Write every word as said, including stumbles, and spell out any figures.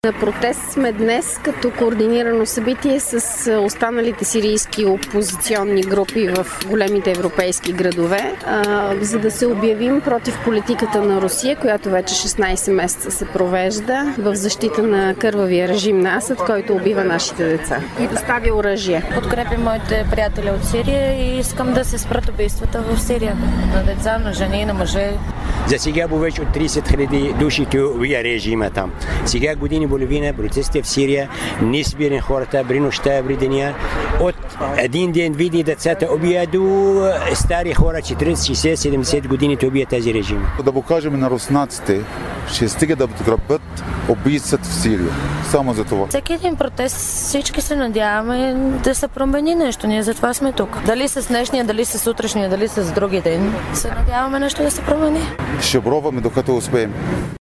На протест сме днес като координирано събитие с останалите сирийски опозиционни групи в големите европейски градове, за да се обявим против политиката на Русия, която вече шестнайсет месеца се провежда в защита на кървавия режим на Асад, който убива нашите деца и доставя оръжие. Подкрепям моите приятели от Сирия и искам да се спрат убийствата в Сирия на деца, на жени, на мъже. За сега повече от трийсет хиляди души убия режима там. Сега години половина протести в Сирия, не спират хората, при нощта, при деня. От един ден види децата убия до стари хора, четирийсет, шейсет, седемдесет години убия тази режим. Да покажем на руснаците, ще стига да подкрепят убийствата в Сирия. Само за това. Всеки един протест, всички се надяваме да се промени нещо. Ние затова сме тук. Дали с днешния, дали с утрешния, дали с други ден. Се надяваме нещо да се промени. Ще пробваме докато успеем.